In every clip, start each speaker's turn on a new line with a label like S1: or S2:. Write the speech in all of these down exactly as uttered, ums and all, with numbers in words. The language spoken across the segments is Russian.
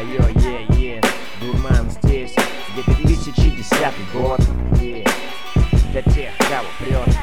S1: Йо-йо, е-е, дурман здесь, где две тысячи десятый год, е, для тех, кого прет.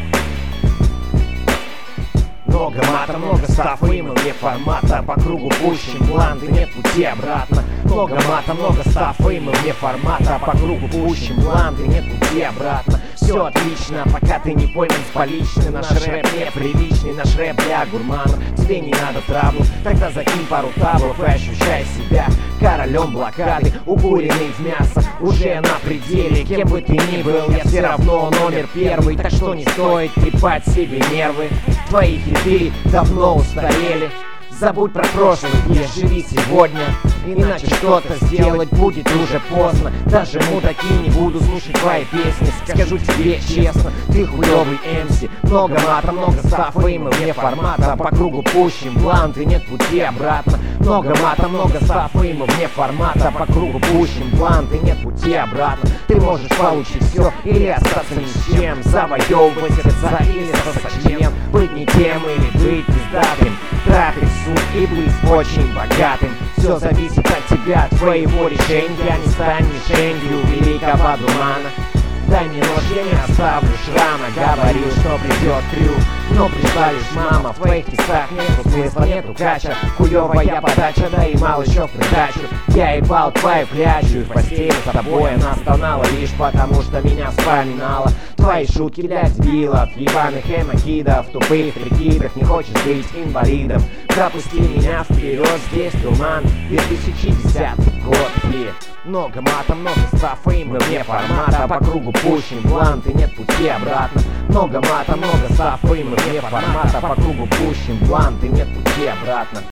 S1: Много мата, много стафа, и мы вне формата. По кругу пущим бланты, нет пути обратно. Много мата, много стафа, и мы вне формата. По кругу пущим бланты, нет пути обратно. Все отлично, пока ты не пойман с поличным. Наш рэп неприличный, наш рэп для гурманов. Тебе не надо траблу, тогда закинь пару таблов и ощущай себя королем блокады, укуренный в мясо, уже на пределе. Кем бы ты ни был, я все равно номер первый. Так что не стоит трепать себе нервы. Твои хиты давно устарели. Забудь про прошлое, живи сегодня, иначе что-то сделать будет уже поздно. Даже мудаки не буду слушать твои песни. Скажу тебе честно, ты хуёвый эм си. Много мата, много стафа, и мы вне формата. По кругу пущим бланты, нет пути обратно. Много мата, много стафа, и мы вне формата. По кругу пущим бланты, нет пути обратно. Ты можешь получить все или остаться ни с чем. Завоевывать сердца или сосочем. Быть не тем или быть пиздатым. Тратить суд и быть очень богатым. Все зависит от тебя, от твоего решения. Я не стань мишенью великого дурмана. Дай мне нож, я не оставлю шрама. Говорил, что придет крюк, но пришла лишь мама. В твоих писах нету смысла, нету кача. Хуёвая подача, да и мало еще в придачу. Я ебал твою клячу, и в постели с тобой она стонала лишь потому, что меня вспоминала. Твои шутки для дебилов, ебаных эмокидов, тупых прикидах. Не хочешь быть инвалидом, пропусти меня вперед, здесь туман. Две тысячи десятый год, и много мата, много стафа, и мы вне формата. По кругу пущим бланты, нет пути обратно. Много мата, много стафа, и мы вне формата. По кругу пущим бланты, нет пути обратно.